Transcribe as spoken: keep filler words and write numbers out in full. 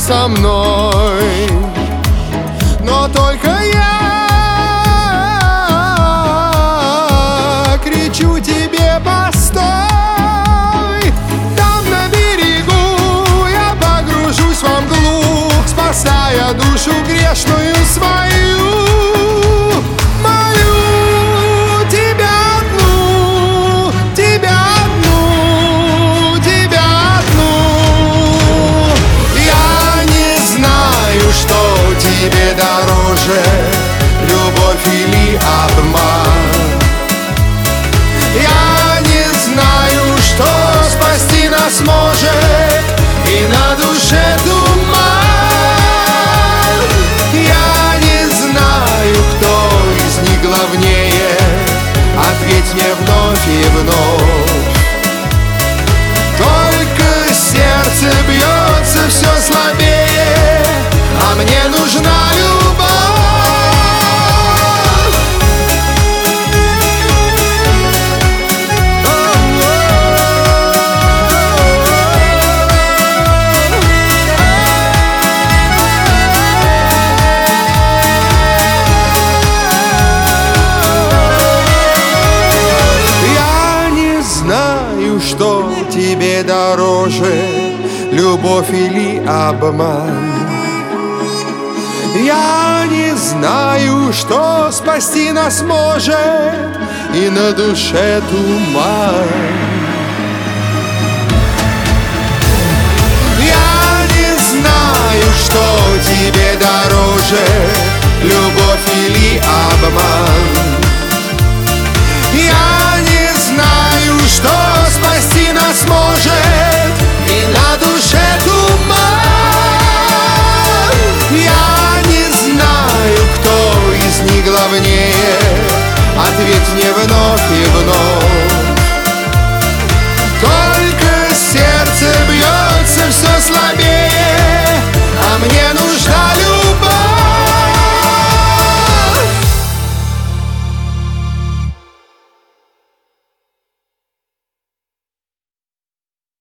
со мной. Но только я кричу тебе: постой! Там на берегу я погружусь во мглу, спасая душу грешную свою. Молю тебя одну, тебя одну, тебя одну. Я не знаю, что тебе дороже, любовь или обман. Я не знаю, что спасти нас может, и на душе туман. Я не знаю, кто из них главнее, ответь мне вновь и вновь. Только сердце бьется все слабее, а мне нужна любовь. Я не знаю, что тебе дороже, любовь или обман. Я не знаю, что спасти нас может, и на душе туман. Я не знаю, что тебе дороже, любовь или обман.